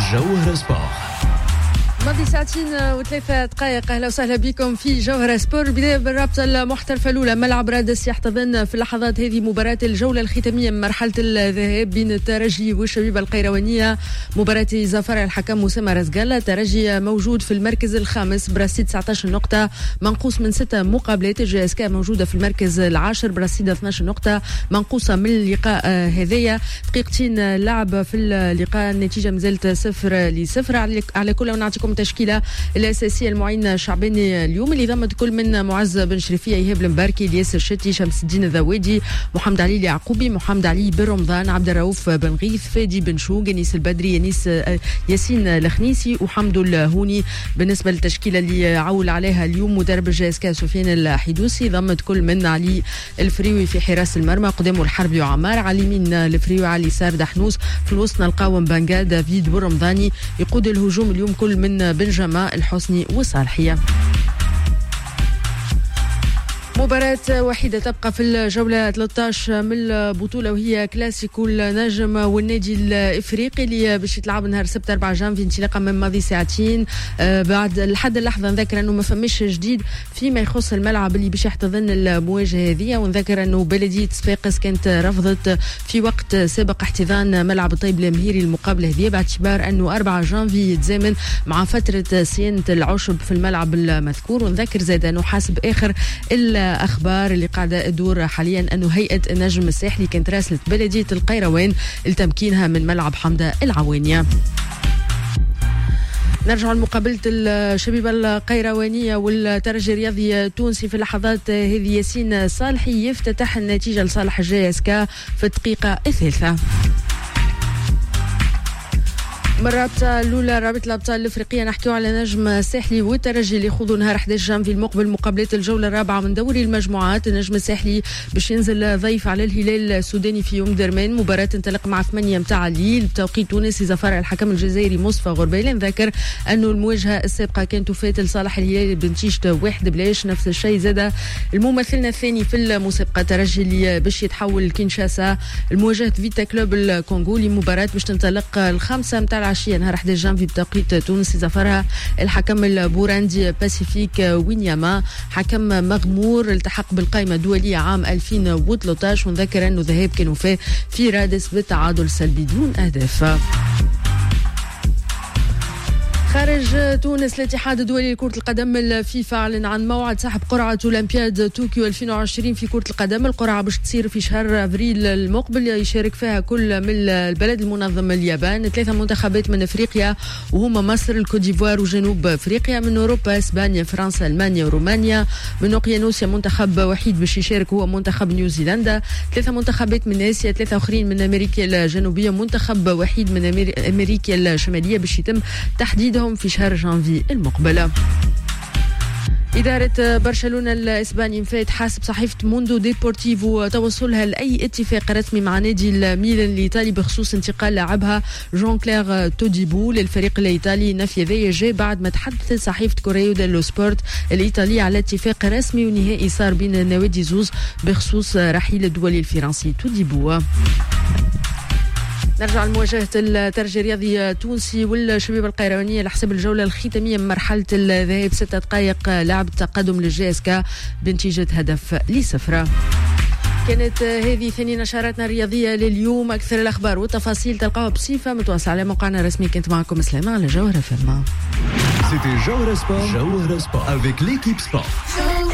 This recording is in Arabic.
جوهرة سبور. ماضي ساعتين وثلاثة دقائق. أهلا وسهلا بكم في جوهرة سبور. بداية بالرابطة المحترفة الأولى. ملعب رادس يحتضن في اللحظات هذه مباراة الجولة الختامية من مرحلة الذهاب بين الترجي والشبيبة القيروانية. مباراة ظفر الحكم أسامة رزقالة. الترجي موجود في المركز الخامس برصيد 19 نقطة منقوص من 6 مقابلات. الجي اس كي موجودة في المركز العاشر برصيد 12 نقطة منقوصة من اللقاء هذايا. دقيقتين لعب في اللقاء، النتيجة مازالت 0-0. على كل ونعطيكم التشكيلة الأساسية. المعين شعباني اليوم اللي ضمت كل من معز بن شريفية، إيهاب المباركي، الياسر شتي، شمس الدين الذوادي، محمد علي اليعقوبي، محمد علي بن رمضان، عبد الرؤوف بن غيث، فادي بن شوق، انيس البدري، ياسين الخنيسي وحمد الهوني. بالنسبة للتشكيلة اللي عول عليها اليوم مدرب الجي اس كي سفيان الحدوسي، ضمت كل من علي الفريوي في حراس المرمى، قدامه الحربي وعمار، على اليمين الفريوي، على اليسار دحنوس، في الوسط نلقاو بنغا، دافيد بن رمضاني. يقود الهجوم اليوم كل من بنجما، الحسني والصالحية. مباراة وحيدة تبقى في الجولة 13 من البطولة، وهي كلاسيكو النجم والنادي الإفريقي اللي باش يتلعب نهار السبت 4 جانفي انطلاقا من ماضي ساعتين. بعد لحد اللحظة نذكر أنه ما فماش جديد فيما يخص الملعب اللي باش يحتضن المواجهة هذه، ونذكر أنه بلدية صفاقس كانت رفضت في وقت سابق احتضان ملعب الطيب الأمهيري المقابلة هذه، باعتبار أنه 4 جانفي يتزامن مع فترة صيانة العشب في الملعب المذكور. ونذكر زاد أنه حسب آخر الأخبار اللي قاعدة تدور حاليا أنه هيئة النجم الساحلي كانت راسلت بلدية القيروان لتمكينها من ملعب حمدة العوانية. نرجع لمقابلة الشبيبة القيروانية والترجي الرياضي التونسي في اللحظات هذه. ياسين صالحي يفتتح النتيجة لصالح الجي اس كي في الدقيقة الثالثة. مرابطة الأولى، رابطة الأبطال الأفريقية، نحكيو على نجم الساحلي والترجي اللي يخوضوا نهار 11 جانفي المقبل مقابلات الجولة الرابعة من دوري المجموعات. النجم الساحلي باش ينزل ضيف على الهلال السوداني في يوم درمان. مباراة تنطلق مع 8 متاع الليل بتوقيت تونسي. ظفر الحكم الجزائري مصطفى غربيلة. نذكر أنه المواجهة السابقة كانت وفاة لصالح الهلال بنتيجة 1-0. نفس الشيء زاد الممثلنا الثاني في المسابقة الترجي اللي باش يتحول لكينشاسا المواجهة فيتا كلوب الكونغولي. مباراة باش تنطلق 5 متاع العشية نهار 11 جانفي بتوقيت تونس. ظفرها الحكم البوراندي باسيفيك وينياما، حكم مغمور، التحق بالقائمة الدولية عام 2013. ونذكر أنه ذهاب كان وفاه في رادس بالتعادل سلبي دون أهداف. خارج تونس، الاتحاد الدولي لكرة القدم الفيفا أعلن عن موعد سحب قرعة أولمبياد طوكيو 2020 في كرة القدم. القرعة باش تصير في شهر أبريل المقبل، يشارك فيها كل من البلد المنظم اليابان، 3 منتخبات من أفريقيا وهما مصر، الكوديفوار وجنوب أفريقيا. من أوروبا إسبانيا، فرنسا، ألمانيا ورومانيا. من أوقيانوسيا منتخب وحيد باش يشارك هو منتخب نيوزيلندا. 3 منتخبات من آسيا، 3 آخرين من أمريكا الجنوبية، منتخب وحيد من أمريكا الشمالية باش يتم تحديدهم في شهر جانفي المقبلة. إدارة برشلونة الإسباني مفات حاسب صحيفة موندو ديبورتيفو توصلها لأي اتفاق رسمي مع نادي الميلان الإيطالي بخصوص انتقال لاعبها جون كلير توديبو للفريق الإيطالي. نفي ذي جاء بعد ما تحدثت صحيفة كوريو ديلو سبورت الإيطالية على اتفاق رسمي ونهائي صار بين النوادي زوز بخصوص رحيل الدولي الفرنسي توديبو. نرجع لمواجهة الترجي الرياضي التونسي والشبيبة القيروانية لحساب الجولة الختامية من مرحلة الذهاب. 6 دقائق لعب التقدم للجي اس كي بنتيجة 1-0. كانت هذه ثاني نشراتنا الرياضية لليوم. أكثر الأخبار والتفاصيل تلقاوها بصفة متواصلة على موقعنا الرسمي. كنت معكم سلامة على جوهرة فيلم. C'était Jawhara Sport avec l'équipe sport.